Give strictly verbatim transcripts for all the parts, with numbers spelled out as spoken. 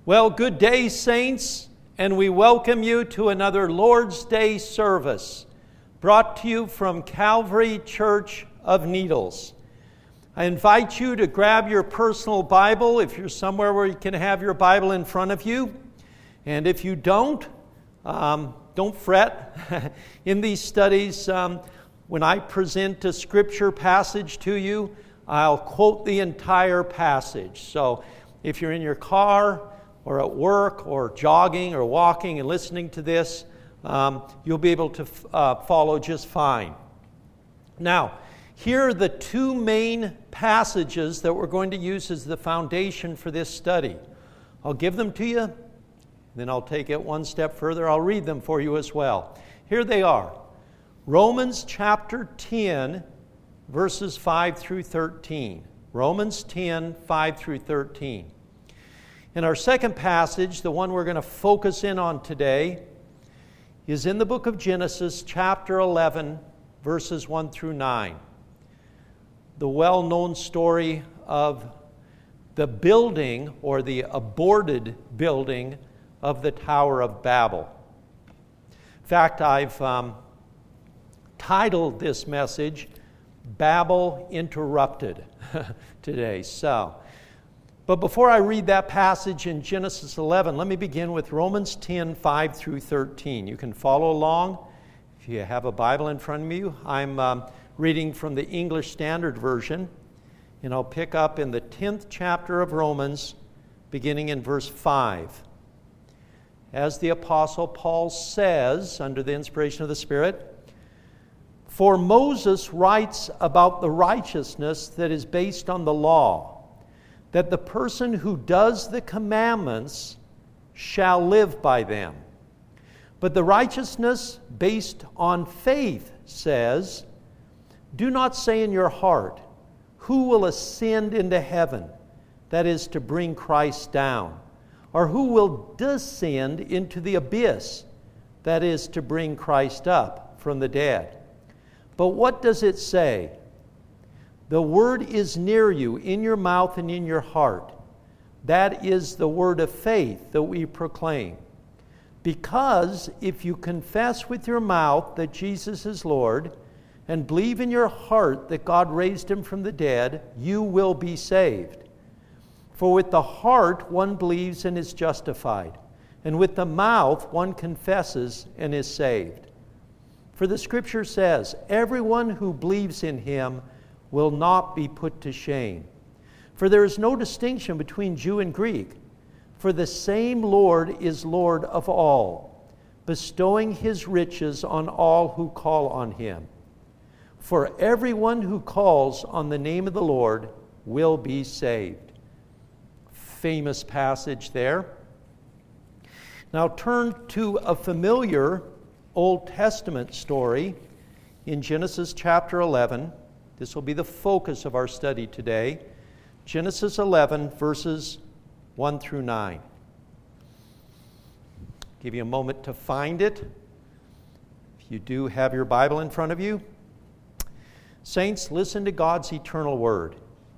Well, good day, saints, and we welcome you to another Lord's Day service brought to you from Calvary Church of Needles. I invite you to grab your personal Bible if you're somewhere where you can have your Bible in front of you. And if you don't, um, don't fret. In these studies, um, when I present a scripture passage to you, I'll quote the entire passage. So if you're in your car or at work or jogging or walking and listening to this, um, you'll be able to uh, follow just fine. Now, here are the two main passages that we're going to use as the foundation for this study. I'll give them to you, then I'll take it one step further. I'll read them for you as well. Here they are. Romans chapter ten, verses five through thirteen. Romans ten, five through thirteen. And our second passage, the one we're going to focus in on today, is in the book of Genesis, chapter eleven, verses one through nine. The well-known story of the building, or the aborted building, of the Tower of Babel. In fact, I've um, titled this message, Babel Interrupted, today. So, but before I read that passage in Genesis eleven, let me begin with Romans ten, five through thirteen. You can follow along if you have a Bible in front of you. I'm um, reading from the English Standard Version, and I'll pick up in the tenth chapter of Romans, beginning in verse five. As the Apostle Paul says, under the inspiration of the Spirit, "For Moses writes about the righteousness that is based on the law, that the person who does the commandments shall live by them. But the righteousness based on faith says, do not say in your heart, who will ascend into heaven, that is to bring Christ down, or who will descend into the abyss, that is to bring Christ up from the dead. But what does it say? The word is near you, in your mouth and in your heart. That is the word of faith that we proclaim. Because if you confess with your mouth that Jesus is Lord, and believe in your heart that God raised him from the dead, you will be saved. For with the heart one believes and is justified, and with the mouth one confesses and is saved. For the Scripture says, everyone who believes in him will not be put to shame. For there is no distinction between Jew and Greek, for the same Lord is Lord of all, bestowing his riches on all who call on him. For everyone who calls on the name of the Lord will be saved." Famous passage there. Now turn to a familiar Old Testament story in Genesis chapter eleven. This will be the focus of our study today. Genesis eleven, verses one through nine. Give you a moment to find it. If you do have your Bible in front of you. Saints, listen to God's eternal word.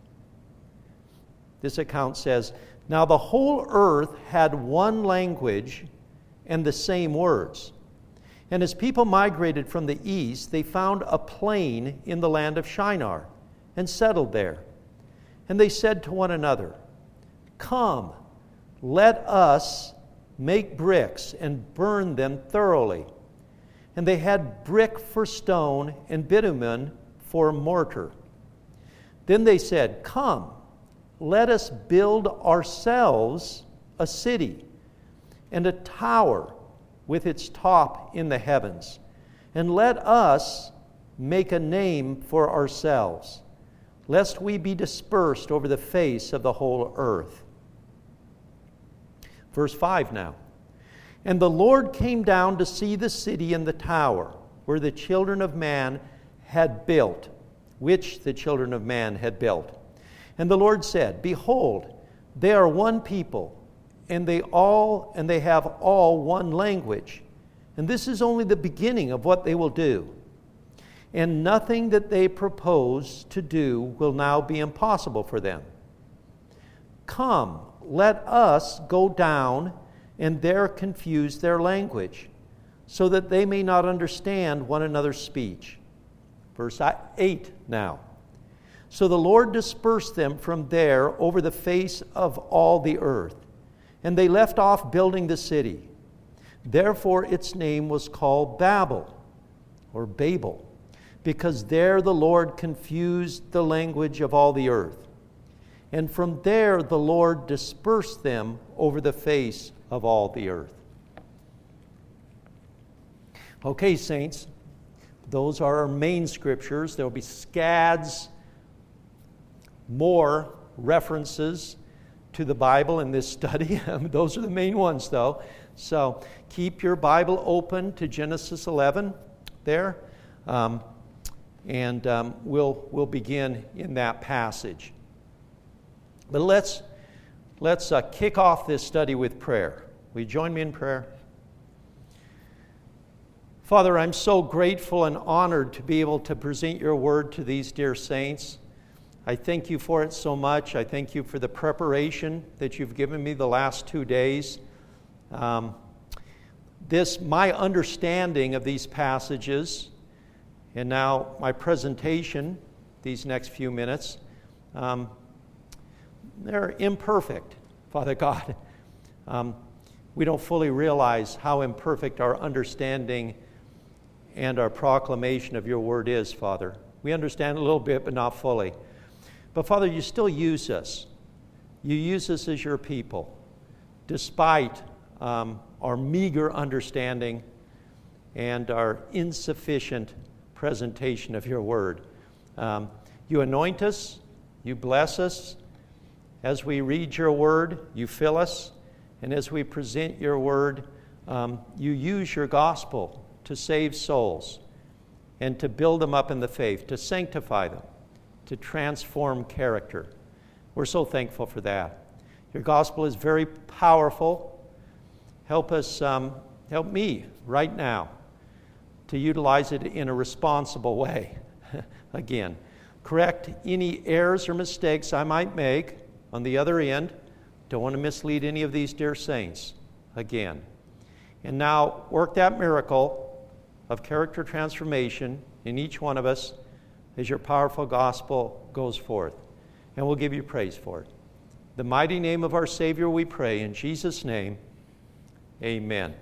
This account says, "Now the whole earth had one language and the same words. And as people migrated from the east, they found a plain in the land of Shinar and settled there. And they said to one another, 'Come, let us make bricks and burn them thoroughly.' And they had brick for stone and bitumen for mortar. Then they said, 'Come, let us build ourselves a city and a tower with its top in the heavens, and let us make a name for ourselves, lest we be dispersed over the face of the whole earth.'" Verse five now. "And the Lord came down to see the city and the tower, where the children of man had built, which the children of man had built. And the Lord said, Behold, they are one people, and they all and they have all one language. And this is only the beginning of what they will do. And nothing that they propose to do will now be impossible for them. Come, let us go down and there confuse their language, so that they may not understand one another's speech. Verse eight now. So the Lord dispersed them from there over the face of all the earth, and they left off building the city. Therefore its name was called Babel, or Babel, because there the Lord confused the language of all the earth. And from there the Lord dispersed them over the face of all the earth. Okay, saints, those are our main scriptures. There will be scads, more references to the Bible in this study. Those are the main ones, though. So keep your Bible open to Genesis eleven there, um, and um, we'll we'll begin in that passage. But let's let's uh, kick off this study with prayer. Will you join me in prayer? Father, I'm so grateful and honored to be able to present your word to these dear saints. I thank you for it so much. I thank you for the preparation that you've given me the last two days. Um, this, my understanding of these passages, and now my presentation, these next few minutes, um, they're imperfect, Father God. Um, we don't fully realize how imperfect our understanding and our proclamation of your word is, Father. We understand a little bit, but not fully. But Father, you still use us. You use us as your people, despite um, our meager understanding and our insufficient presentation of your word. Um, you anoint us, you bless us. As we read your word, you fill us. And as we present your word, um, you use your gospel to save souls and to build them up in the faith, to sanctify them, to transform character. We're so thankful for that. Your gospel is very powerful. Help us, um, help me right now to utilize it in a responsible way. Again, correct any errors or mistakes I might make on the other end. Don't want to mislead any of these dear saints. Again. And now work that miracle of character transformation in each one of us as your powerful gospel goes forth. And we'll give you praise for it. The mighty name of our Savior we pray. In Jesus' name, amen.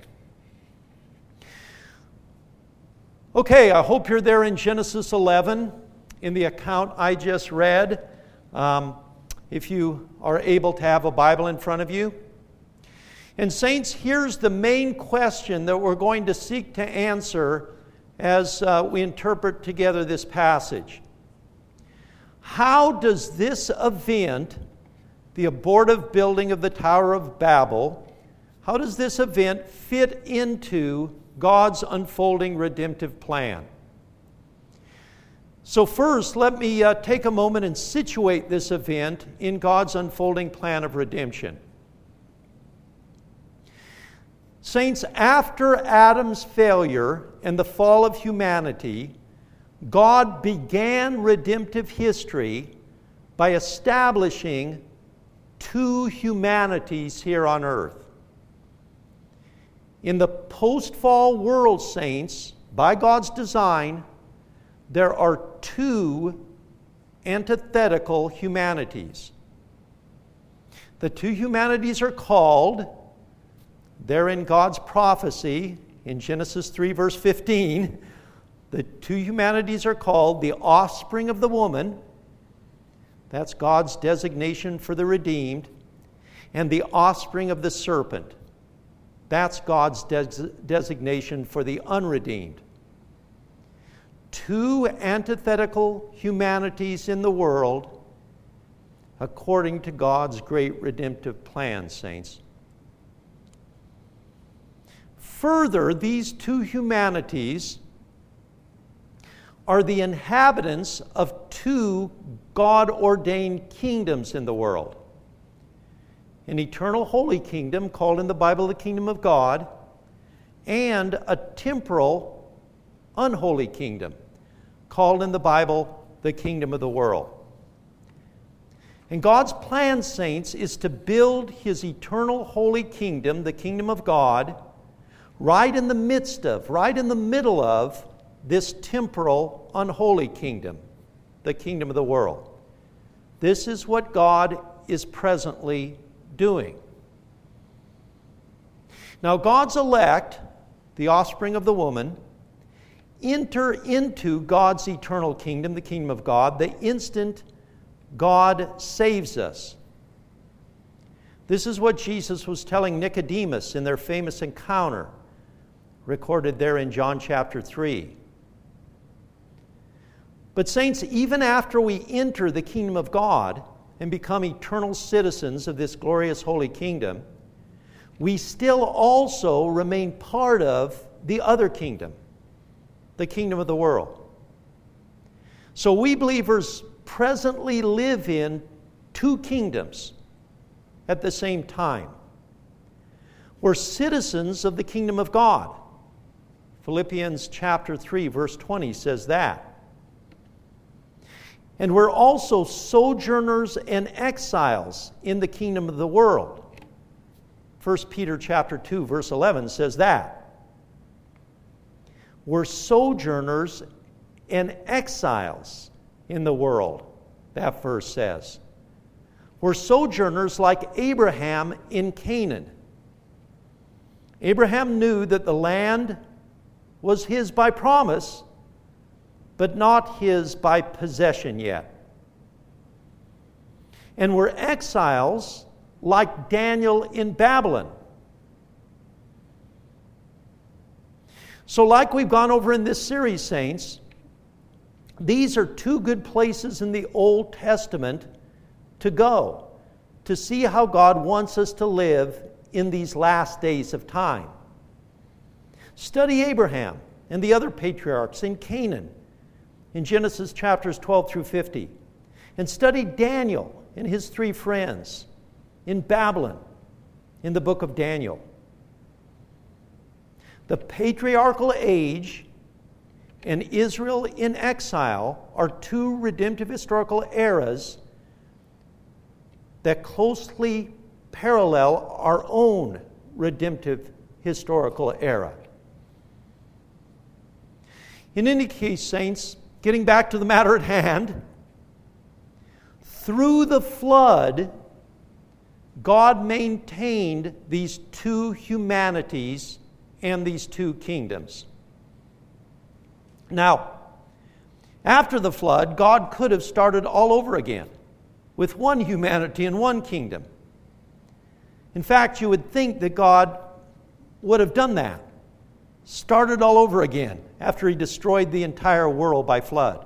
Okay, I hope you're there in Genesis eleven in the account I just read. Um, if you are able to have a Bible in front of you. And saints, here's the main question that we're going to seek to answer as uh, we interpret together this passage. How does this event, the abortive building of the Tower of Babel, how does this event fit into God's unfolding redemptive plan? So first, let me uh, take a moment and situate this event in God's unfolding plan of redemption. Saints, after Adam's failure and the fall of humanity, God began redemptive history by establishing two humanities here on earth. In the post-fall world, saints, by God's design, there are two antithetical humanities. The two humanities are called, they're in God's prophecy in Genesis three, verse fifteen. The two humanities are called the offspring of the woman, that's God's designation for the redeemed, and the offspring of the serpent, that's God's des- designation for the unredeemed. Two antithetical humanities in the world according to God's great redemptive plan, saints. Further, these two humanities are the inhabitants of two God-ordained kingdoms in the world. An eternal holy kingdom called in the Bible the kingdom of God, and a temporal unholy kingdom called in the Bible the kingdom of the world. And God's plan, saints, is to build His eternal holy kingdom, the kingdom of God, right in the midst of, right in the middle of this temporal, unholy kingdom, the kingdom of the world. This is what God is presently doing. Now, God's elect, the offspring of the woman, enter into God's eternal kingdom, the kingdom of God, the instant God saves us. This is what Jesus was telling Nicodemus in their famous encounter, recorded there in John chapter three. But saints, even after we enter the kingdom of God and become eternal citizens of this glorious holy kingdom, we still also remain part of the other kingdom, the kingdom of the world. So we believers presently live in two kingdoms at the same time. We're citizens of the kingdom of God. Philippians chapter three, verse twenty says that. And we're also sojourners and exiles in the kingdom of the world. First Peter chapter two, verse eleven says that. We're sojourners and exiles in the world, that verse says. We're sojourners like Abraham in Canaan. Abraham knew that the land was his by promise, but not his by possession yet. And we're exiles like Daniel in Babylon. So like we've gone over in this series, saints, these are two good places in the Old Testament to go, to see how God wants us to live in these last days of time. Study Abraham and the other patriarchs in Canaan, in Genesis chapters twelve through fifty. And study Daniel and his three friends in Babylon, in the book of Daniel. The patriarchal age and Israel in exile are two redemptive historical eras that closely parallel our own redemptive historical era. In any case, saints, getting back to the matter at hand, through the flood, God maintained these two humanities and these two kingdoms. Now, after the flood, God could have started all over again with one humanity and one kingdom. In fact, you would think that God would have done that, started all over again after He destroyed the entire world by flood.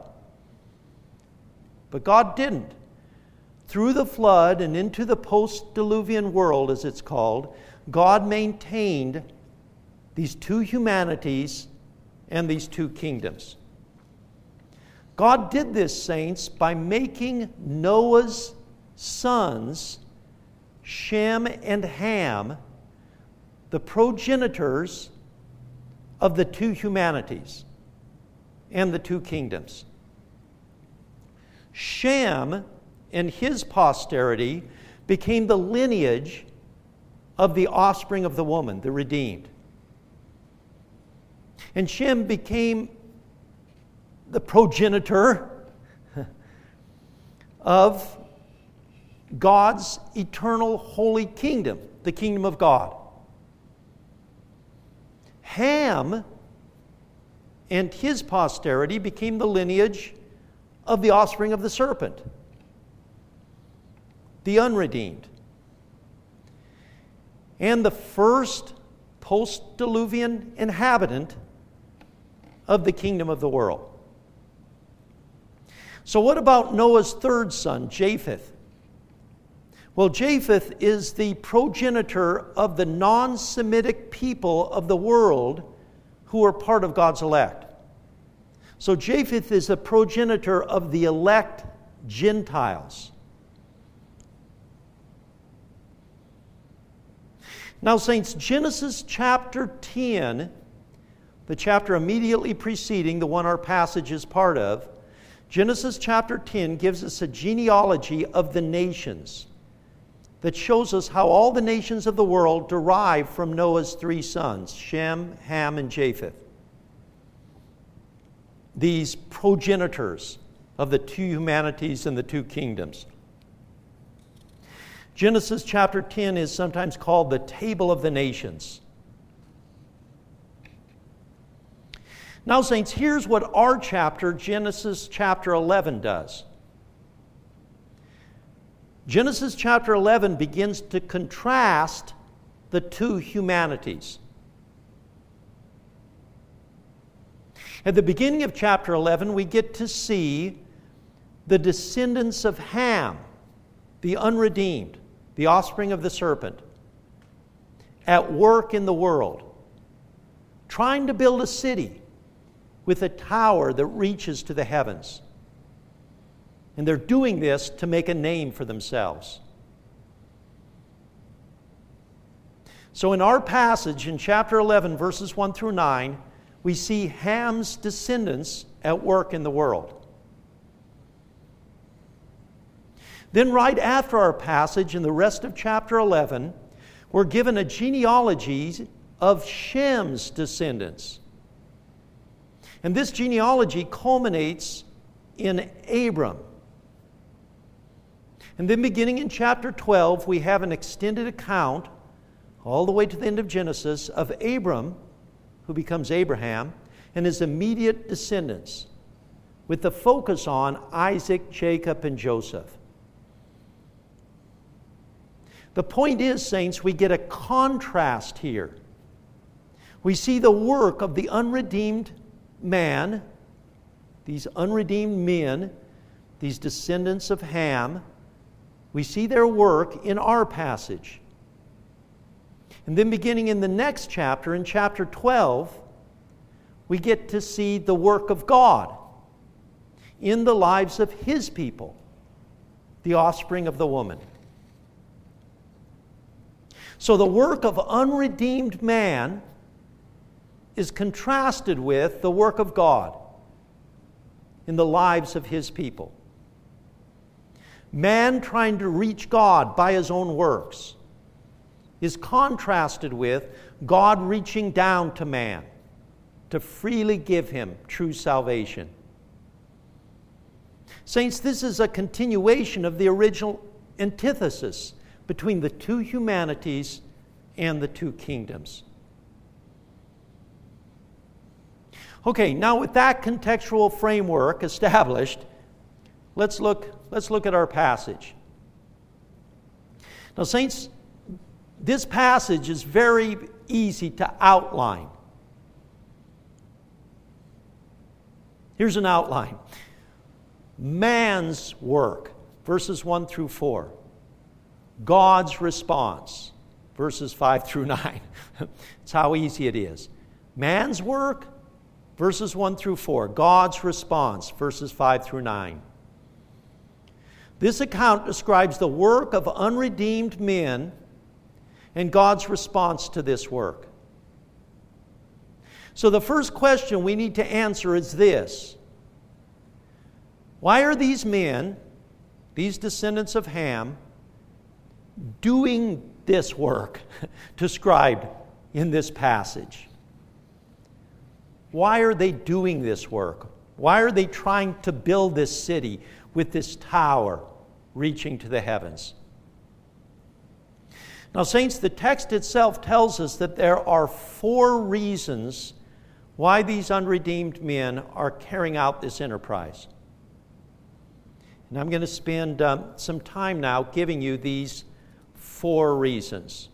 But God didn't. Through the flood and into the post-diluvian world, as it's called, God maintained these two humanities and these two kingdoms. God did this, saints, by making Noah's sons, Shem and Ham, the progenitors of the two humanities and the two kingdoms. Shem and his posterity became the lineage of the offspring of the woman, the redeemed. And Shem became the progenitor of God's eternal holy kingdom, the kingdom of God. Ham and his posterity became the lineage of the offspring of the serpent, the unredeemed. And the first post-diluvian inhabitant of the kingdom of the world. So what about Noah's third son, Japheth? Well, Japheth is the progenitor of the non-Semitic people of the world who are part of God's elect. So Japheth is the progenitor of the elect Gentiles. Now, saints, Genesis chapter ten, the chapter immediately preceding the one our passage is part of, Genesis chapter ten gives us a genealogy of the nations that shows us how all the nations of the world derive from Noah's three sons, Shem, Ham, and Japheth. These progenitors of the two humanities and the two kingdoms. Genesis chapter ten is sometimes called the Table of the Nations. Now, saints, here's what our chapter, Genesis chapter eleven, does. Genesis chapter eleven begins to contrast the two humanities. At the beginning of chapter eleven, we get to see the descendants of Ham, the unredeemed, the offspring of the serpent, at work in the world, trying to build a city with a tower that reaches to the heavens. And they're doing this to make a name for themselves. So in our passage in chapter eleven, verses one through nine, we see Ham's descendants at work in the world. Then right after our passage in the rest of chapter eleven, we're given a genealogy of Shem's descendants. And this genealogy culminates in Abram. And then beginning in chapter twelve, we have an extended account, all the way to the end of Genesis, of Abram, who becomes Abraham, and his immediate descendants, with the focus on Isaac, Jacob, and Joseph. The point is, saints, we get a contrast here. We see the work of the unredeemed man, these unredeemed men, these descendants of Ham. We see their work in our passage. And then beginning in the next chapter, in chapter twelve, we get to see the work of God in the lives of His people, the offspring of the woman. So the work of unredeemed man is contrasted with the work of God in the lives of His people. Man trying to reach God by his own works is contrasted with God reaching down to man to freely give him true salvation. Saints, this is a continuation of the original antithesis between the two humanities and the two kingdoms. Okay, now with that contextual framework established, let's look, let's look at our passage. Now, saints, this passage is very easy to outline. Here's an outline. Man's work, verses one through four. God's response, verses five through nine. That's how easy it is. Man's work, verses one through four. God's response, verses five through nine. This account describes the work of unredeemed men and God's response to this work. So the first question we need to answer is this. Why are these men, these descendants of Ham, doing this work described in this passage? Why are they doing this work? Why are they trying to build this city with this tower reaching to the heavens? Now, saints, the text itself tells us that there are four reasons why these unredeemed men are carrying out this enterprise. And I'm going to spend um, some time now giving you these four reasons.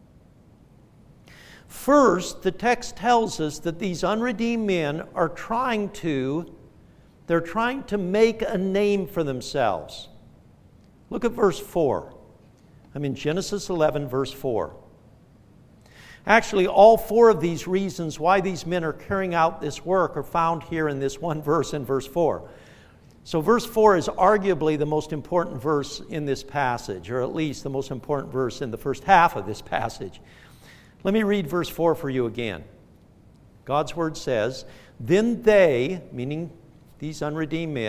First, the text tells us that these unredeemed men are trying to, they're trying to make a name for themselves. Look at verse four. I'm in Genesis eleven, verse four. Actually, all four of these reasons why these men are carrying out this work are found here in this one verse, in verse four. So verse four is arguably the most important verse in this passage, or at least the most important verse in the first half of this passage. Let me read verse four for you again. God's word says, "Then they," meaning these unredeemed men,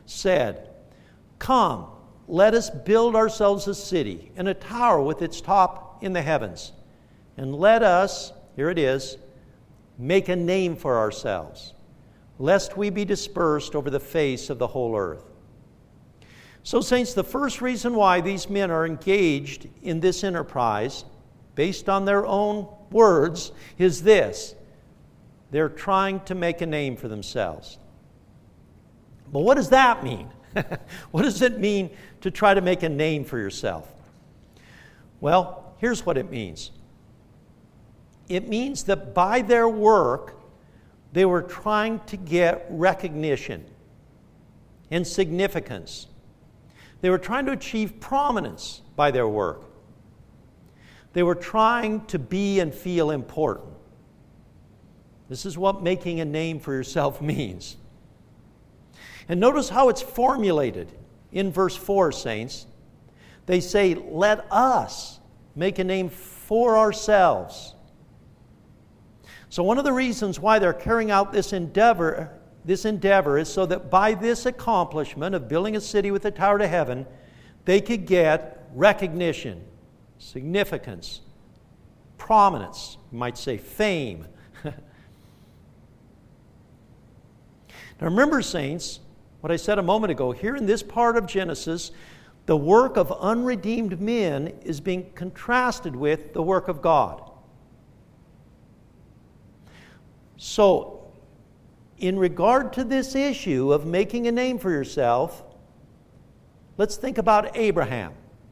said, "Come, let us build ourselves a city and a tower with its top in the heavens. And let us," here it is, "make a name for ourselves, lest we be dispersed over the face of the whole earth." So, saints, the first reason why these men are engaged in this enterprise, based on their own words, is this: they're trying to make a name for themselves. But what does that mean? What does it mean to try to make a name for yourself? Well, here's what it means. It means that by their work, they were trying to get recognition and significance. They were trying to achieve prominence by their work. They were trying to be and feel important. This is what making a name for yourself means. And notice how it's formulated in verse four, saints. They say, "Let us make a name for ourselves." So one of the reasons why they're carrying out this endeavor, this endeavor is so that by this accomplishment of building a city with a tower to heaven, they could get recognition, significance, prominence, you might say fame. Now remember, saints, what I said a moment ago, here in this part of Genesis, the work of unredeemed men is being contrasted with the work of God. So, in regard to this issue of making a name for yourself, let's think about Abraham.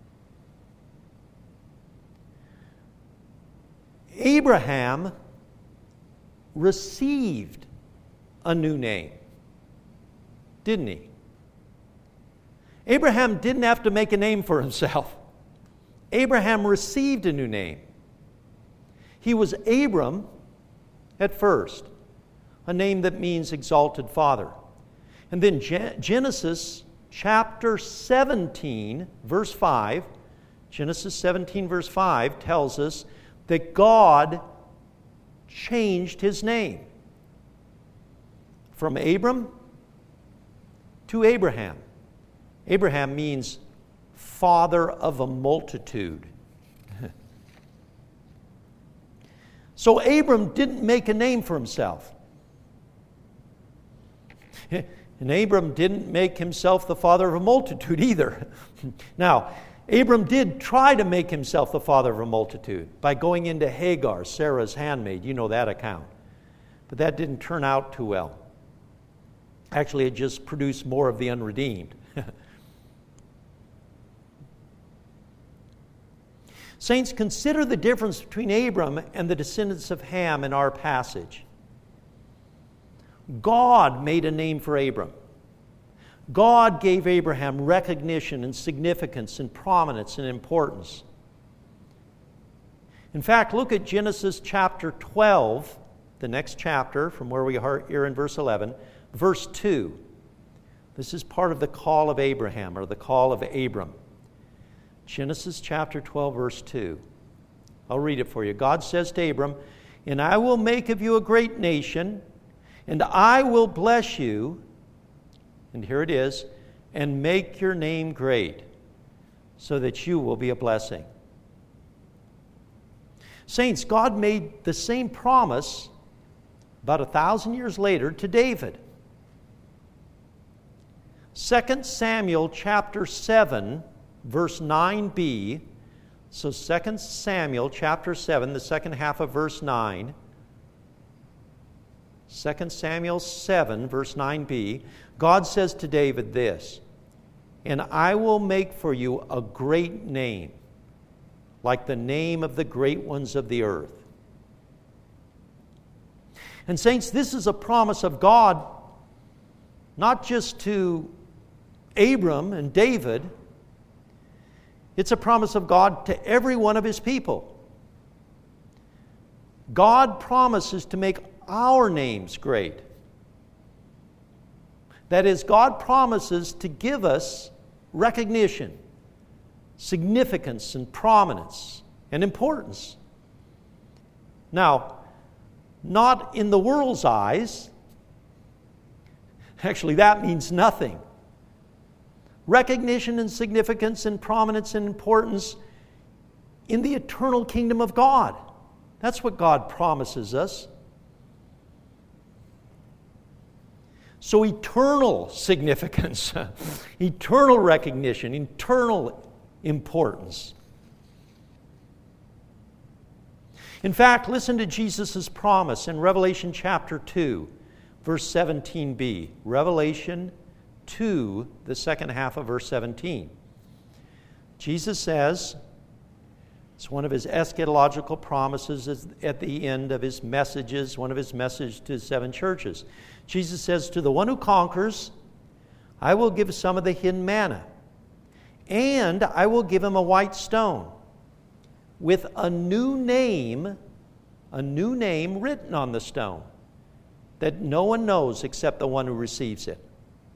Abraham received a new name, didn't he? Abraham didn't have to make a name for himself. Abraham received a new name. He was Abram at first, a name that means exalted father. And then Genesis chapter seventeen, verse five, Genesis seventeen, verse five tells us that God changed his name from Abram to Abraham. Abraham means father of a multitude. So Abram didn't make a name for himself. And Abram didn't make himself the father of a multitude either. Now, Abram did try to make himself the father of a multitude by going into Hagar, Sarah's handmaid. You know that account. But that didn't turn out too well. Actually, it just produced more of the unredeemed. Saints, consider the difference between Abram and the descendants of Ham in our passage. God made a name for Abram. God gave Abraham recognition and significance and prominence and importance. In fact, look at Genesis chapter twelve, the next chapter from where we are here in verse eleven, verse two. This is part of the call of Abraham, or the call of Abram. Genesis chapter twelve, verse two. I'll read it for you. God says to Abram, "And I will make of you a great nation, and I will bless you," and here it is, "and make your name great, so that you will be a blessing." Saints, God made the same promise about a thousand years later to David. Second Samuel chapter seven, verse nine b. So Second Samuel chapter seven, the second half of verse nine. Second Samuel seven, verse nine b. God says to David this, "And I will make for you a great name, like the name of the great ones of the earth." And saints, this is a promise of God, not just to Abram and David. It's a promise of God to every one of his people. God promises to make our names great. That is, God promises to give us recognition, significance, and prominence, and importance. Now, not in the world's eyes. Actually, that means nothing. recognition and significance and prominence and importance in the eternal kingdom of God. That's what God promises us. So eternal significance, eternal recognition, eternal importance. In fact, listen to Jesus' promise in Revelation chapter two, verse seventeen b. Revelation two, the second half of verse seventeen. Jesus says, it's one of his eschatological promises at the end of his messages, one of his messages to the seven churches. Jesus says, to the one who conquers, I will give some of the hidden manna, and I will give him a white stone with a new name, a new name written on the stone that no one knows except the one who receives it.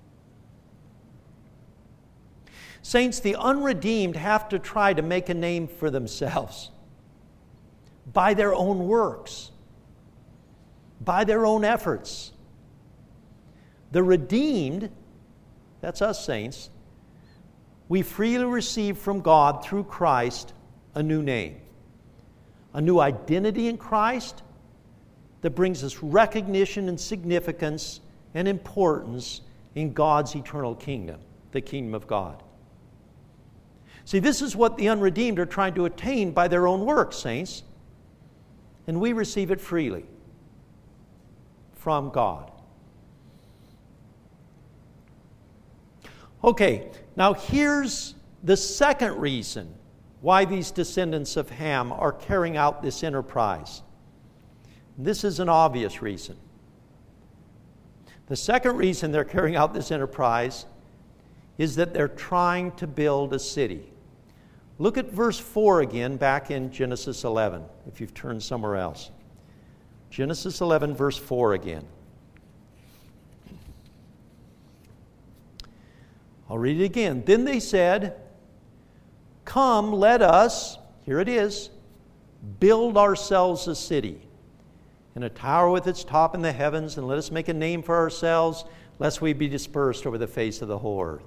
Saints, the unredeemed have to try to make a name for themselves by their own works, by their own efforts. The redeemed, that's us saints, we freely receive from God through Christ a new name, a new identity in Christ that brings us recognition and significance and importance in God's eternal kingdom, the kingdom of God. See, this is what the unredeemed are trying to attain by their own works, saints, and we receive it freely from God. Okay, now here's the second reason why these descendants of Ham are carrying out this enterprise. This is an obvious reason. The second reason they're carrying out this enterprise is that they're trying to build a city. Look at verse four again, back in Genesis eleven, if you've turned somewhere else. Genesis eleven, verse four again. I'll read it again. Then they said, come, let us, here it is, build ourselves a city, and a tower with its top in the heavens, and let us make a name for ourselves, lest we be dispersed over the face of the whole earth.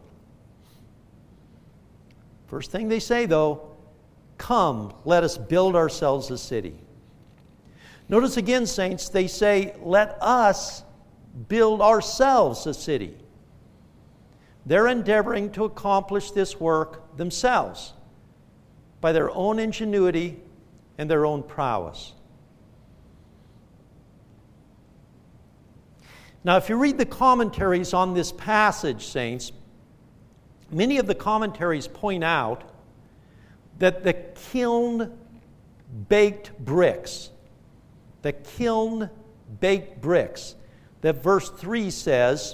First thing they say, though, come, let us build ourselves a city. Notice again, saints, they say, let us build ourselves a city. They're endeavoring to accomplish this work themselves by their own ingenuity and their own prowess. Now, if you read the commentaries on this passage, saints, many of the commentaries point out that the kiln-baked bricks, the kiln-baked bricks, that verse three says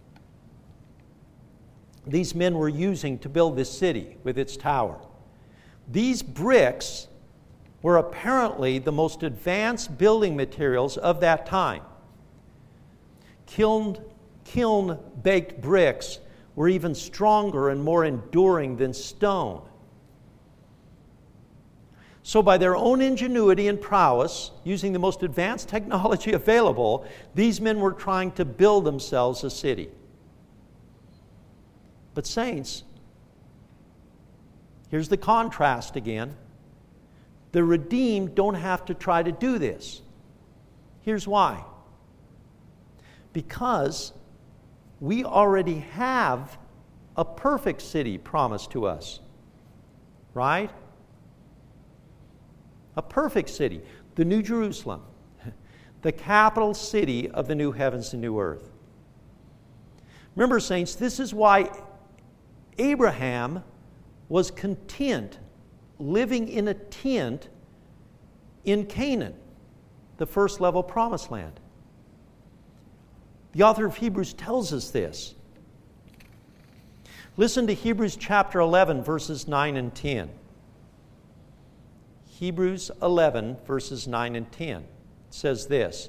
these men were using to build this city with its tower. These bricks were apparently the most advanced building materials of that time. Kiln, kiln-baked bricks were even stronger and more enduring than stone. So by their own ingenuity and prowess, using the most advanced technology available, these men were trying to build themselves a city. But saints, here's the contrast again. The redeemed don't have to try to do this. Here's why. Because we already have a perfect city promised to us. Right? A perfect city. The New Jerusalem. The capital city of the new heavens and new earth. Remember, saints, this is why Abraham was content living in a tent in Canaan, the first level promised land. The author of Hebrews tells us this. Listen to Hebrews chapter eleven, verses nine and ten. Hebrews eleven, verses nine and ten. It says this.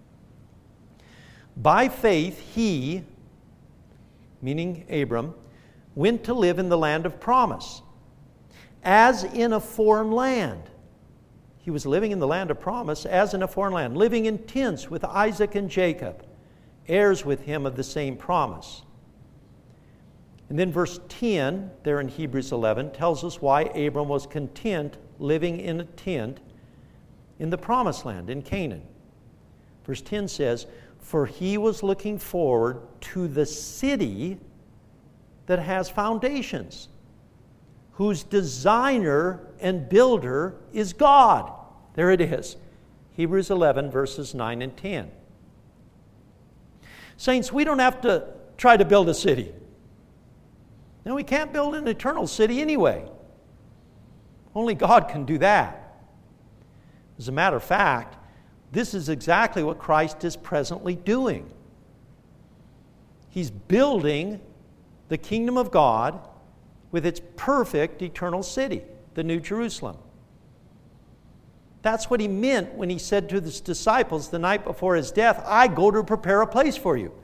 By faith he, meaning Abram, went to live in the land of promise, as in a foreign land. He was living in the land of promise as in a foreign land, living in tents with Isaac and Jacob, heirs with him of the same promise. And then verse ten, there in Hebrews eleven, tells us why Abram was content living in a tent in the promised land, in Canaan. Verse ten says, "For he was looking forward to the city that has foundations, whose designer and builder is God." There it is. Hebrews eleven, verses nine and ten. Saints, we don't have to try to build a city. Now, we can't build an eternal city anyway. Only God can do that. As a matter of fact, this is exactly what Christ is presently doing. He's building the kingdom of God with its perfect eternal city, the New Jerusalem. That's what he meant when he said to his disciples the night before his death, "I go to prepare a place for you.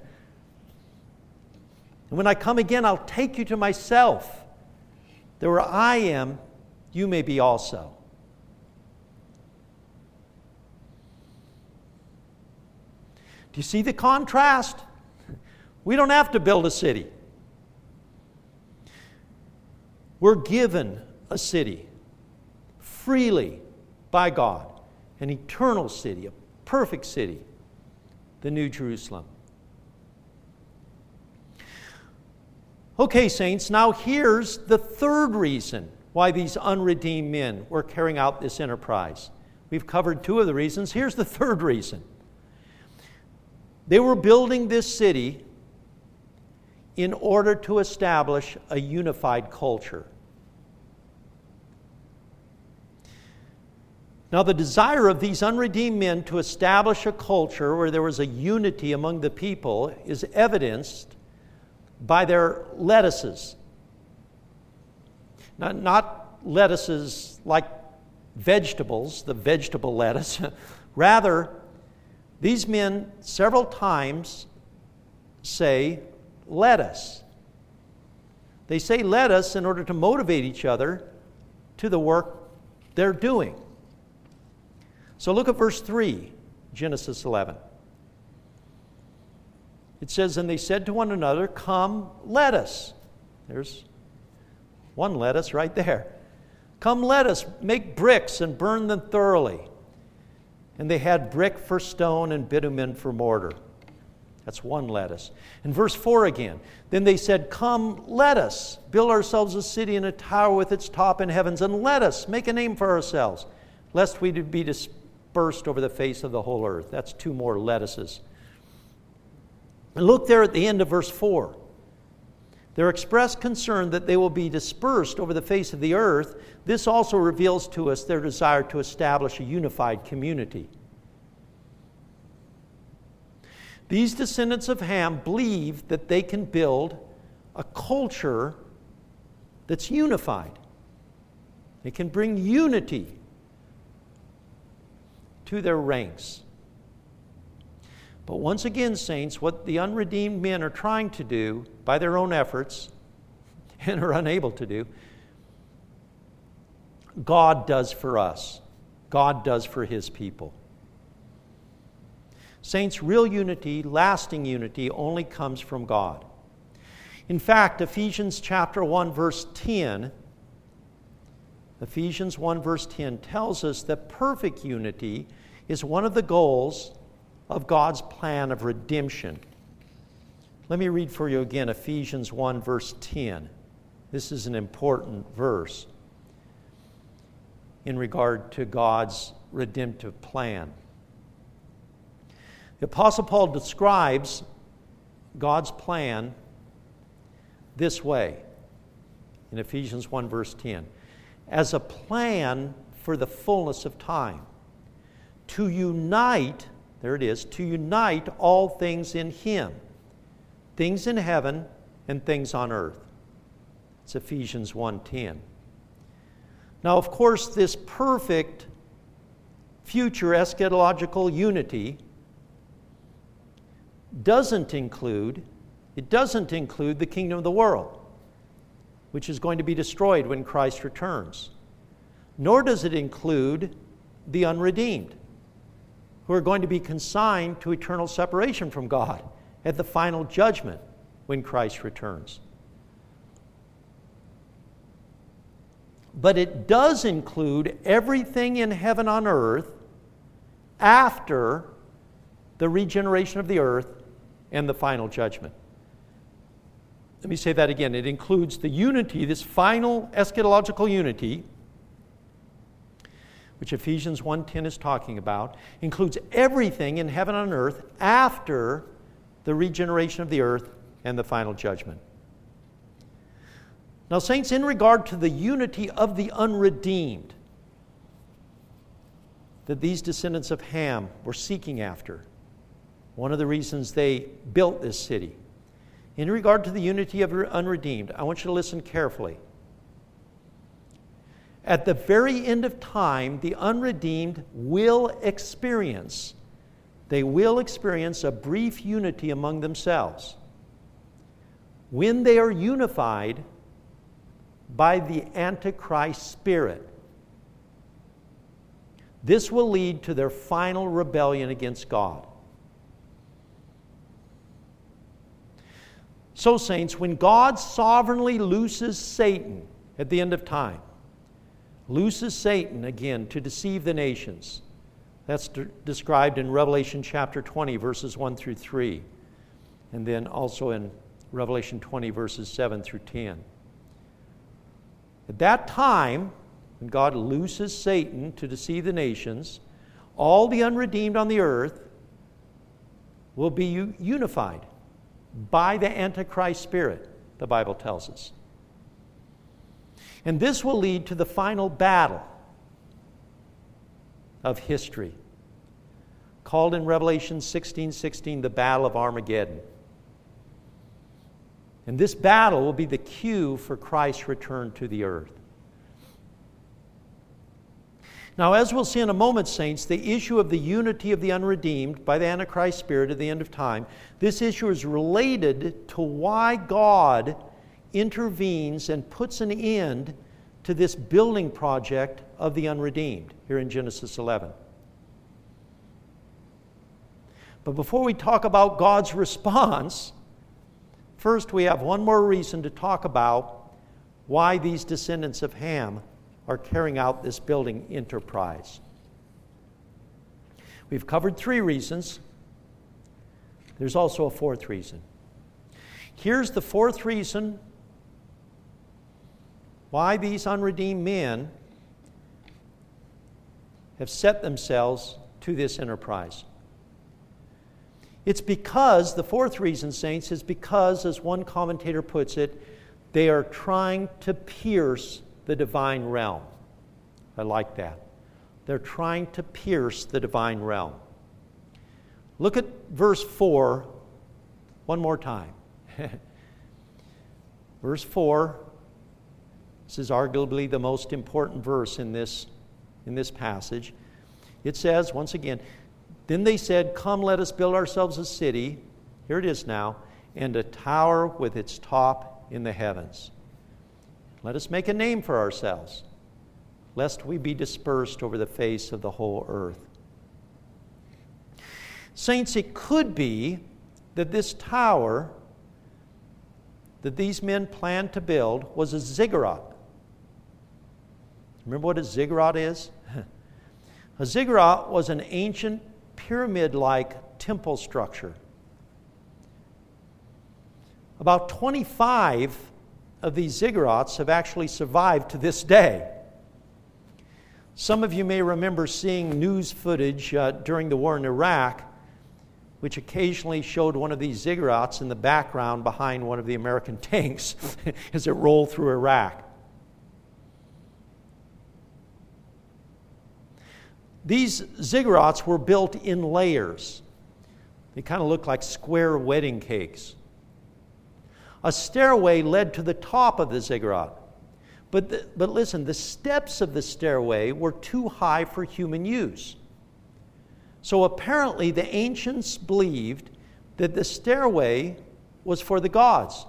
And when I come again, I'll take you to myself, that where I am, you may be also." Do you see the contrast? We don't have to build a city. We're given a city freely by God, an eternal city, a perfect city, the New Jerusalem. Okay, saints, now here's the third reason why these unredeemed men were carrying out this enterprise. We've covered two of the reasons. Here's the third reason. They were building this city in order to establish a unified culture. Now, the desire of these unredeemed men to establish a culture where there was a unity among the people is evidenced by their lettuces. Not, not lettuces like vegetables, the vegetable lettuce. Rather, these men several times say, "Let us." They say "let us" in order to motivate each other to the work they're doing. So look at verse three, Genesis eleven. It says, "And they said to one another, 'Come, let us.'" There's one let us right there. "Come, let us make bricks and burn them thoroughly." And they had brick for stone and bitumen for mortar. That's one let us. In verse four again, "Then they said, 'Come, let us build ourselves a city and a tower with its top in heavens, and let us make a name for ourselves, lest we be dispersed over the face of the whole earth.'" That's two more lettuces. And look there at the end of verse four. Their expressed concern that they will be dispersed over the face of the earth, this also reveals to us their desire to establish a unified community. These descendants of Ham believe that they can build a culture that's unified. They can bring unity to their ranks. But once again, saints, what the unredeemed men are trying to do by their own efforts and are unable to do, God does for us. God does for His people. Saints, real unity, lasting unity, only comes from God. In fact, Ephesians chapter one, verse ten, Ephesians one, verse ten tells us that perfect unity is one of the goals of God's plan of redemption. Let me read for you again Ephesians one, verse ten. This is an important verse in regard to God's redemptive plan. The Apostle Paul describes God's plan this way in Ephesians one, verse ten. As a plan for the fullness of time, to unite, there it is, to unite all things in Him, things in heaven and things on earth. It's Ephesians one ten. Now, of course, this perfect future eschatological unity doesn't include, it doesn't include the kingdom of the world, which is going to be destroyed when Christ returns. Nor does it include the unredeemed, who are going to be consigned to eternal separation from God at the final judgment when Christ returns. but it does include everything in heaven on earth after the regeneration of the earth and the final judgment. Let me say that again. It includes the unity, this final eschatological unity, which Ephesians one ten is talking about, includes everything in heaven and on earth after the regeneration of the earth and the final judgment. Now, saints, in regard to the unity of the unredeemed that these descendants of Ham were seeking after, one of the reasons they built this city, in regard to the unity of the unredeemed, I want you to listen carefully. At the very end of time, the unredeemed will experience, they will experience a brief unity among themselves when they are unified by the Antichrist spirit. This will lead to their final rebellion against God. So, saints, when God sovereignly looses Satan at the end of time, looses Satan again to deceive the nations. That's de- described in Revelation chapter twenty, verses one through three, and then also in Revelation twenty, verses seven through ten. At that time, when God looses Satan to deceive the nations, all the unredeemed on the earth will be u- unified by the Antichrist spirit, the Bible tells us. And this will lead to the final battle of history, called in Revelation sixteen sixteen the Battle of Armageddon. And this battle will be the cue for Christ's return to the earth. Now, as we'll see in a moment, saints, the issue of the unity of the unredeemed by the Antichrist spirit at the end of time, this issue is related to why God intervenes and puts an end to this building project of the unredeemed here in Genesis eleven. But before we talk about God's response, first we have one more reason to talk about why these descendants of Ham are carrying out this building enterprise. We've covered three reasons. There's also a fourth reason. Here's the fourth reason why these unredeemed men have set themselves to this enterprise. It's because, the fourth reason, saints, is because, as one commentator puts it, they are trying to pierce the divine realm. I like that. They're trying to pierce the divine realm. Look at verse four one more time. Verse four, this is arguably the most important verse in this, in this passage. It says, once again, then they said, "Come, let us build ourselves a city," here it is now, "and a tower with its top in the heavens. Let us make a name for ourselves, lest we be dispersed over the face of the whole earth." Saints, it could be that this tower that these men planned to build was a ziggurat. Remember what a ziggurat is? A ziggurat was an ancient pyramid-like temple structure. About twenty-five of these ziggurats have actually survived to this day. Some of you may remember seeing news footage uh, during the war in Iraq, which occasionally showed one of these ziggurats in the background behind one of the American tanks as it rolled through Iraq. These ziggurats were built in layers. They kind of look like square wedding cakes. A stairway led to the top of the ziggurat. But, the, but listen, the steps of the stairway were too high for human use. So apparently the ancients believed that the stairway was for the gods.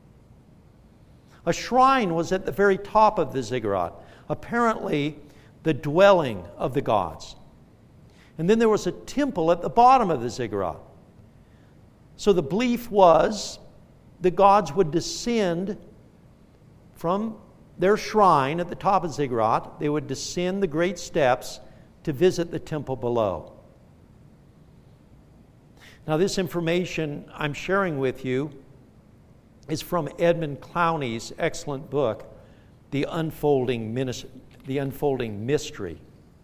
A shrine was at the very top of the ziggurat, apparently the dwelling of the gods. And then there was a temple at the bottom of the ziggurat. So the belief was the gods would descend from their shrine at the top of Ziggurat, they would descend the great steps to visit the temple below. Now, this information I'm sharing with you is from Edmund Clowney's excellent book, The Unfolding, Minis- The Unfolding Mystery.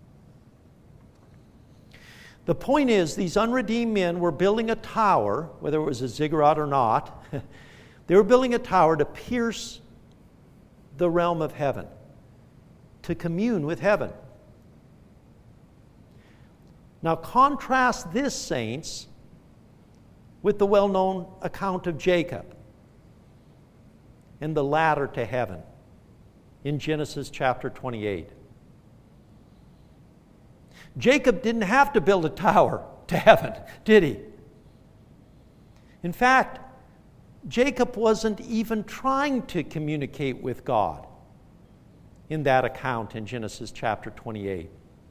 The point is, these unredeemed men were building a tower, whether it was a ziggurat or not. They were building a tower to pierce the realm of heaven, to commune with heaven. Now contrast this, saints, with the well-known account of Jacob and the ladder to heaven in Genesis chapter twenty-eight. Jacob didn't have to build a tower to heaven, did he? In fact, Jacob wasn't even trying to communicate with God in that account in Genesis chapter twenty-eight.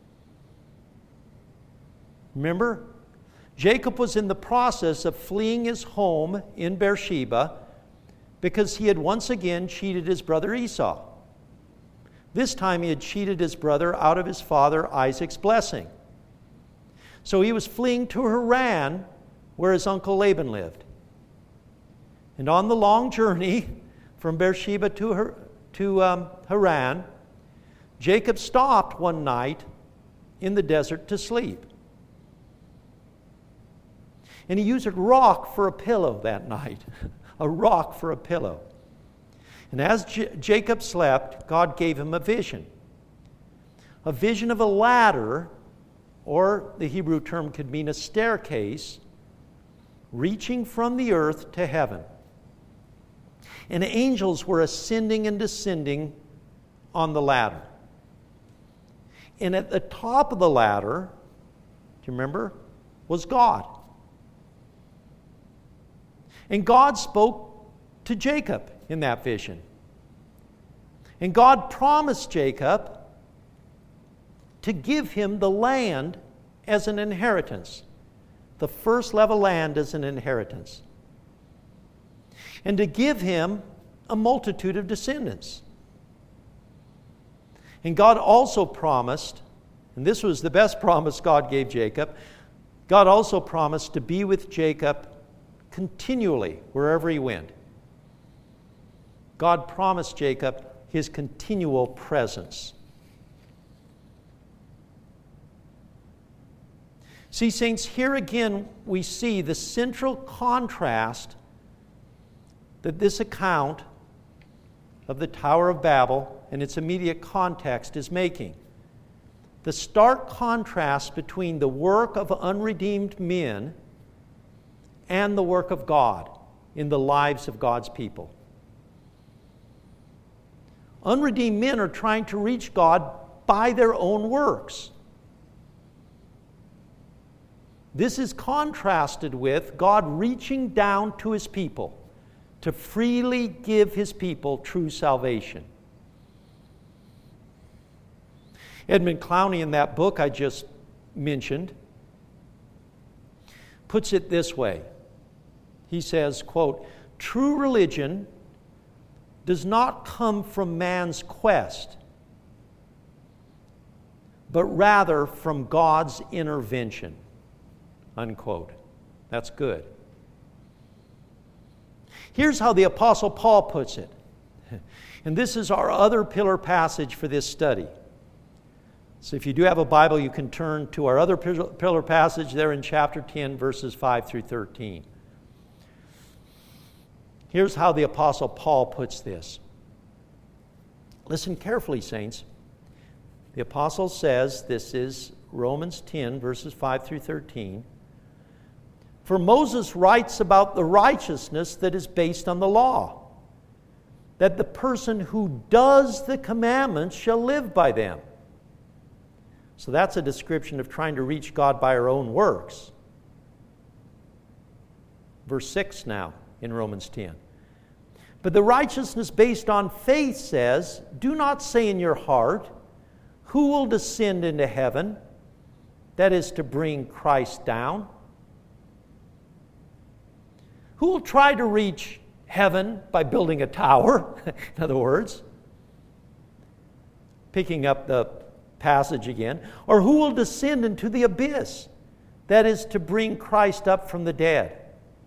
Remember? Jacob was in the process of fleeing his home in Beersheba because he had once again cheated his brother Esau. This time he had cheated his brother out of his father Isaac's blessing. So he was fleeing to Haran, where his uncle Laban lived. And on the long journey from Beersheba to, Har- to um, Haran, Jacob stopped one night in the desert to sleep. And he used a rock for a pillow that night. A rock for a pillow. And as J- Jacob slept, God gave him a vision. A vision of a ladder, or the Hebrew term could mean a staircase, reaching from the earth to heaven. And angels were ascending and descending on the ladder. And at the top of the ladder, do you remember, was God. And God spoke to Jacob in that vision. And God promised Jacob to give him the land as an inheritance. The first level land as an inheritance. And to give him a multitude of descendants. And God also promised, and this was the best promise God gave Jacob, God also promised to be with Jacob continually wherever he went. God promised Jacob his continual presence. See, saints, here again we see the central contrast that this account of the Tower of Babel and its immediate context is making. The stark contrast between the work of unredeemed men and the work of God in the lives of God's people. Unredeemed men are trying to reach God by their own works. This is contrasted with God reaching down to his people to freely give his people true salvation. Edmund Clowney, in that book I just mentioned, puts it this way. He says, quote, "True religion does not come from man's quest, but rather from God's intervention." Unquote. That's good. Here's how the Apostle Paul puts it. And this is our other pillar passage for this study. So if you do have a Bible, you can turn to our other pillar passage there in chapter ten, verses five through thirteen. Here's how the Apostle Paul puts this. Listen carefully, saints. The Apostle says, this is Romans ten, verses five through thirteen. "For Moses writes about the righteousness that is based on the law, that the person who does the commandments shall live by them." So that's a description of trying to reach God by our own works. Verse six now in Romans ten. "But the righteousness based on faith says, do not say in your heart, who will descend into heaven, that is to bring Christ down? Who will try to reach heaven by building a tower?" In other words, picking up the passage again, or who will descend into the abyss? That is to bring Christ up from the dead.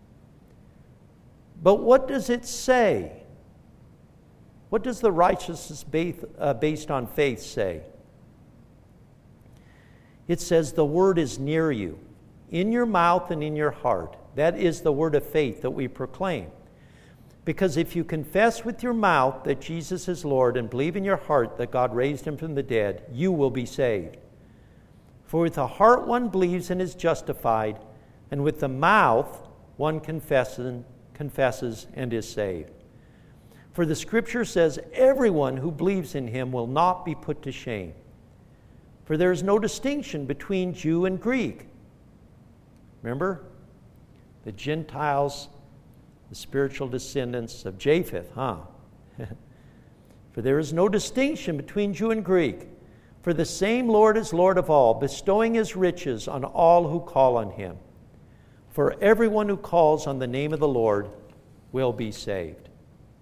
But what does it say? What does the righteousness based on faith say? It says the word is near you, in your mouth and in your heart. That is the word of faith that we proclaim. Because if you confess with your mouth that Jesus is Lord and believe in your heart that God raised him from the dead, you will be saved. For with the heart one believes and is justified, and with the mouth one confesses, confesses and is saved. For the Scripture says, everyone who believes in him will not be put to shame. For there is no distinction between Jew and Greek. Remember? The Gentiles, the spiritual descendants of Japheth, huh? For there is no distinction between Jew and Greek. For the same Lord is Lord of all, bestowing his riches on all who call on him. For everyone who calls on the name of the Lord will be saved.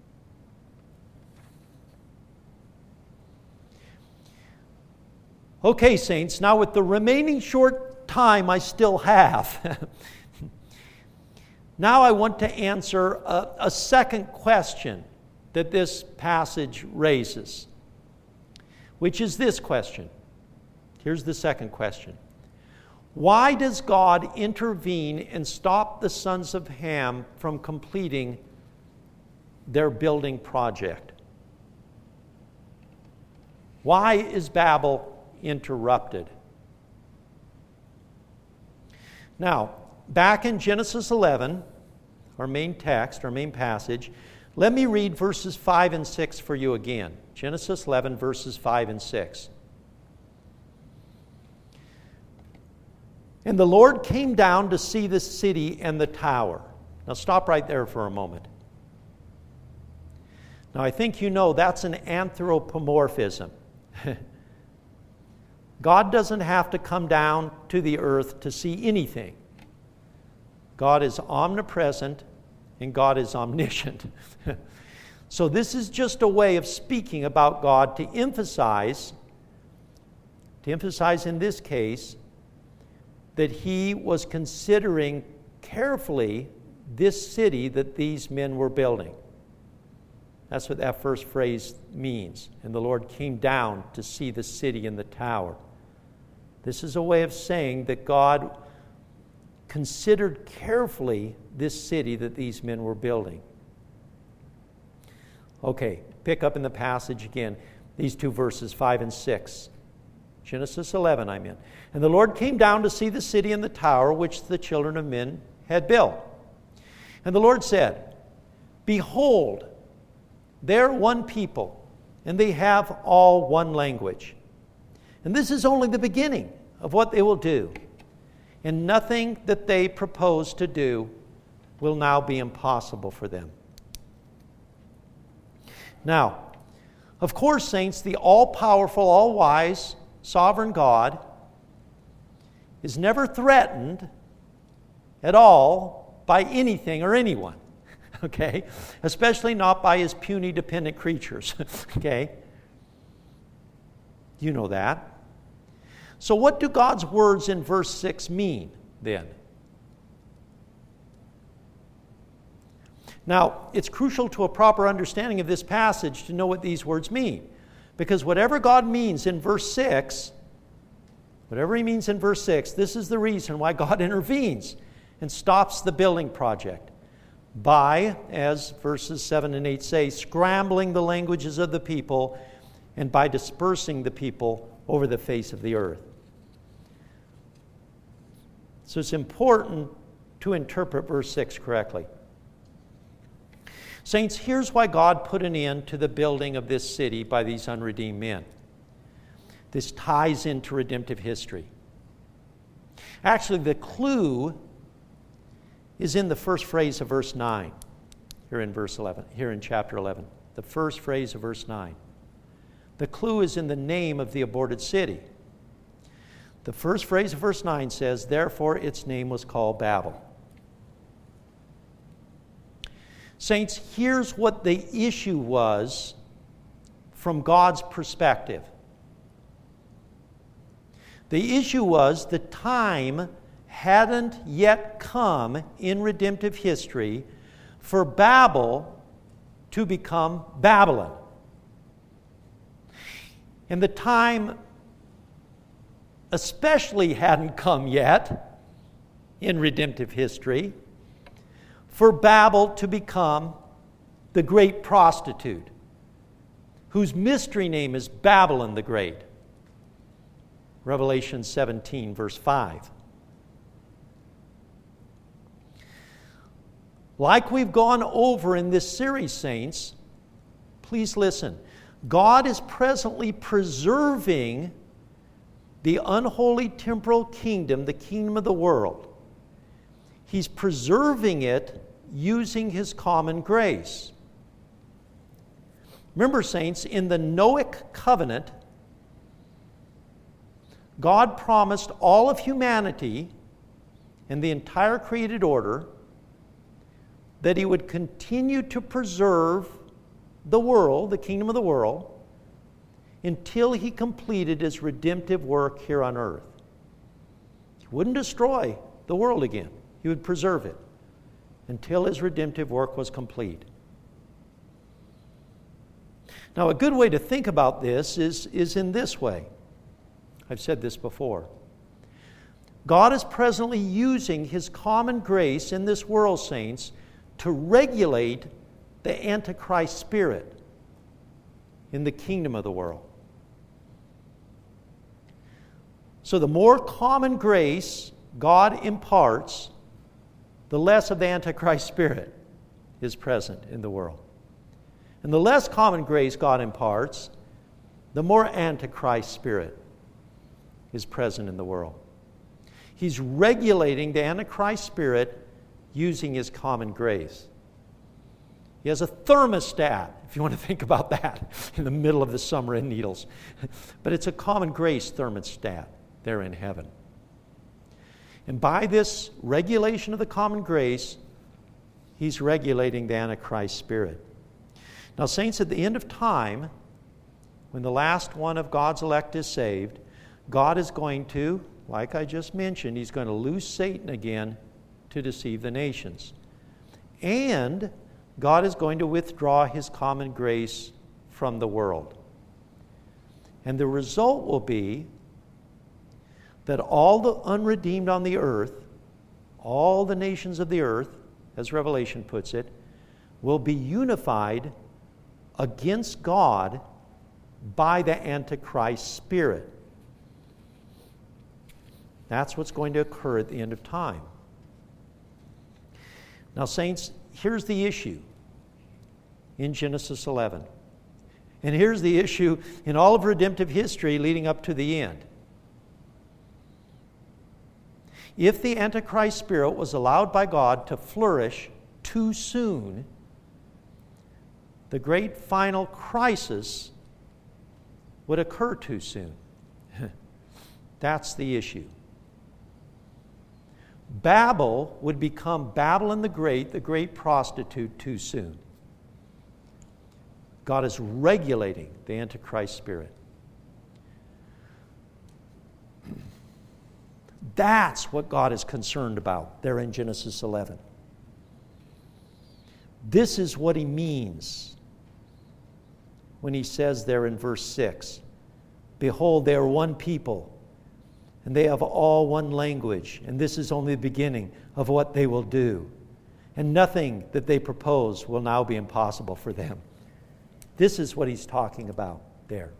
Okay, saints, now with the remaining short time I still have, now I want to answer a, a second question that this passage raises, which is this question. Here's the second question. Why does God intervene and stop the sons of Ham from completing their building project? Why is Babel interrupted? Now, back in Genesis eleven, our main text, our main passage, let me read verses five and six for you again. Genesis eleven, verses five and six. And the Lord came down to see the city and the tower. Now stop right there for a moment. Now I think you know that's an anthropomorphism. God doesn't have to come down to the earth to see anything. God is omnipresent and God is omniscient. So this is just a way of speaking about God to emphasize, to emphasize in this case, that he was considering carefully this city that these men were building. That's what that first phrase means. And the Lord came down to see the city and the tower. This is a way of saying that God considered carefully this city that these men were building. Okay, pick up in the passage again, these two verses, five and six. Genesis eleven, I'm in. And the Lord came down to see the city and the tower which the children of men had built. And the Lord said, behold, they're one people, and they have all one language. And this is only the beginning of what they will do. And nothing that they propose to do will now be impossible for them. Now, of course, saints, the all-powerful, all-wise, sovereign God is never threatened at all by anything or anyone, okay? Especially not by his puny, dependent creatures, okay? You know that. So what do God's words in verse six mean then? Now, it's crucial to a proper understanding of this passage to know what these words mean. Because whatever God means in verse six, whatever he means in verse six, this is the reason why God intervenes and stops the building project by, as verses seven and eight say, scrambling the languages of the people and by dispersing the people over the face of the earth. So it's important to interpret verse six correctly. Saints, here's why God put an end to the building of this city by these unredeemed men. This ties into redemptive history. Actually, the clue is in the first phrase of verse nine, here in verse eleven, here in chapter eleven. The first phrase of verse nine. The clue is in the name of the aborted city. The first phrase of verse nine says, therefore its name was called Babel. Saints, here's what the issue was from God's perspective. The issue was the time hadn't yet come in redemptive history for Babel to become Babylon. And the time especially hadn't come yet in redemptive history for Babel to become the great prostitute, whose mystery name is Babylon the Great. Revelation seventeen, verse five. Like we've gone over in this series, saints, please listen. God is presently preserving the unholy temporal kingdom, the kingdom of the world. He's preserving it using His common grace. Remember, saints, in the Noahic covenant, God promised all of humanity and the entire created order that He would continue to preserve the world, the kingdom of the world, until He completed His redemptive work here on earth. He wouldn't destroy the world again. He would preserve it until His redemptive work was complete. Now, a good way to think about this is, is in this way. I've said this before. God is presently using His common grace in this world, saints, to regulate the Antichrist spirit in the kingdom of the world. So the more common grace God imparts, the less of the Antichrist spirit is present in the world. And the less common grace God imparts, the more Antichrist spirit is present in the world. He's regulating the Antichrist spirit using His common grace. He has a thermostat, if you want to think about that, in the middle of the summer in Needles. But it's a common grace thermostat there in heaven. And by this regulation of the common grace, He's regulating the Antichrist spirit. Now, saints, at the end of time, when the last one of God's elect is saved, God is going to, like I just mentioned, He's going to loose Satan again to deceive the nations. And God is going to withdraw His common grace from the world. And the result will be that all the unredeemed on the earth, all the nations of the earth, as Revelation puts it, will be unified against God by the Antichrist spirit. That's what's going to occur at the end of time. Now, saints, here's the issue in Genesis eleven. And here's the issue in all of redemptive history leading up to the end. If the Antichrist spirit was allowed by God to flourish too soon, the great final crisis would occur too soon. That's the issue. Babel would become Babylon the Great, the great prostitute, too soon. God is regulating the Antichrist spirit. That's what God is concerned about there in Genesis eleven. This is what He means when He says there in verse six, "Behold, they are one people, and they have all one language, and this is only the beginning of what they will do. And nothing that they propose will now be impossible for them." This is what He's talking about there.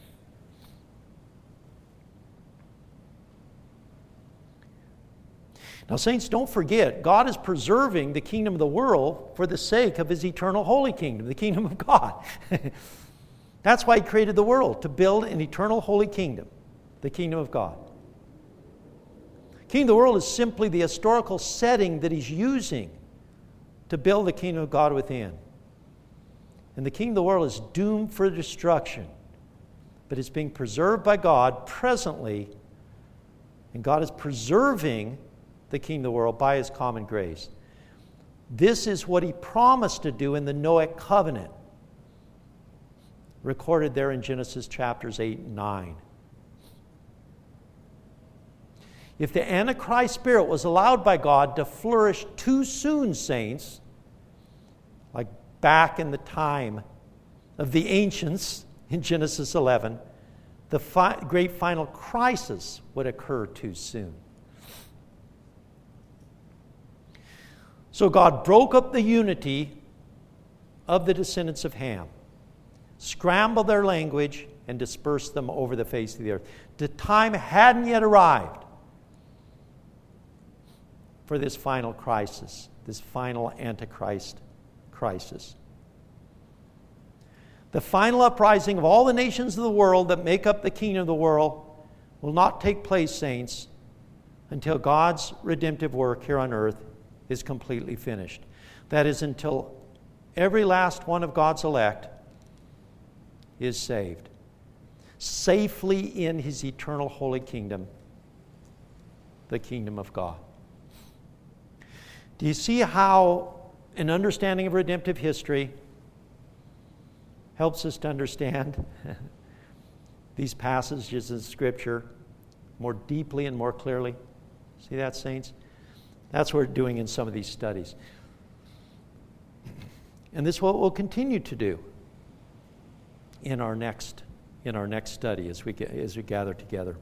Now, saints, don't forget, God is preserving the kingdom of the world for the sake of His eternal holy kingdom, the kingdom of God. That's why He created the world, to build an eternal holy kingdom, the kingdom of God. King of the world is simply the historical setting that He's using to build the kingdom of God within. And the kingdom of the world is doomed for destruction, but it's being preserved by God presently, and God is preserving the kingdom of the world by His common grace. This is what He promised to do in the Noahic covenant, recorded there in Genesis chapters eight and nine. If the Antichrist spirit was allowed by God to flourish too soon, saints, like back in the time of the ancients in Genesis eleven, the fi- great final crisis would occur too soon. So God broke up the unity of the descendants of Ham, scrambled their language, and dispersed them over the face of the earth. The time hadn't yet arrived for this final crisis, this final Antichrist crisis. The final uprising of all the nations of the world that make up the kingdom of the world will not take place, saints, until God's redemptive work here on earth is completely finished. That is, until every last one of God's elect is saved, safely in his eternal holy kingdom, the kingdom of God. Do you see how an understanding of redemptive history helps us to understand these passages in Scripture more deeply and more clearly? See that, saints? That's what we're doing in some of these studies. And this is what we'll continue to do in our next in our next study as we get, as we gather together.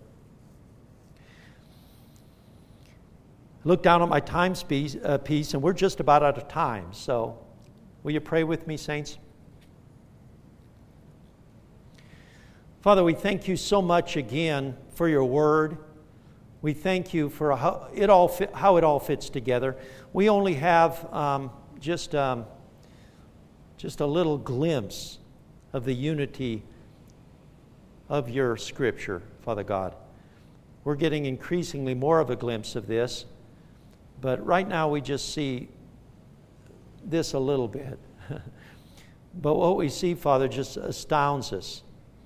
Look down at my time piece, uh, piece, and we're just about out of time. So, will you pray with me, saints? Father, we thank you so much again for your word. We thank you for how it all fit, how it all fits together. We only have um, just um, just a little glimpse of the unity of your Scripture, Father God. We're getting increasingly more of a glimpse of this. But right now we just see this a little bit. But what we see, Father, just astounds us.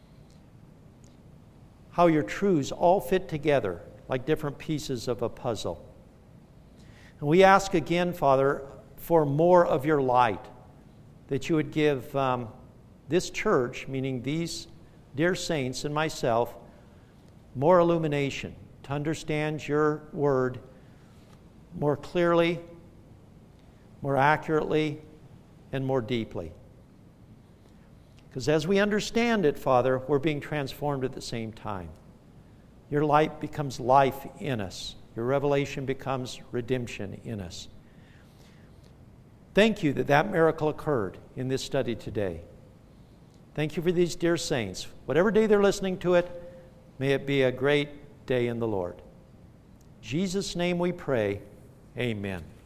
How your truths all fit together like different pieces of a puzzle. And we ask again, Father, for more of your light, that you would give um, this church, meaning these dear saints and myself, more illumination to understand your word more clearly, more accurately, and more deeply. Because as we understand it, Father, we're being transformed at the same time. Your light becomes life in us. Your revelation becomes redemption in us. Thank you that that miracle occurred in this study today. Thank you for these dear saints. Whatever day they're listening to it, may it be a great day in the Lord. In Jesus' name we pray. Amen.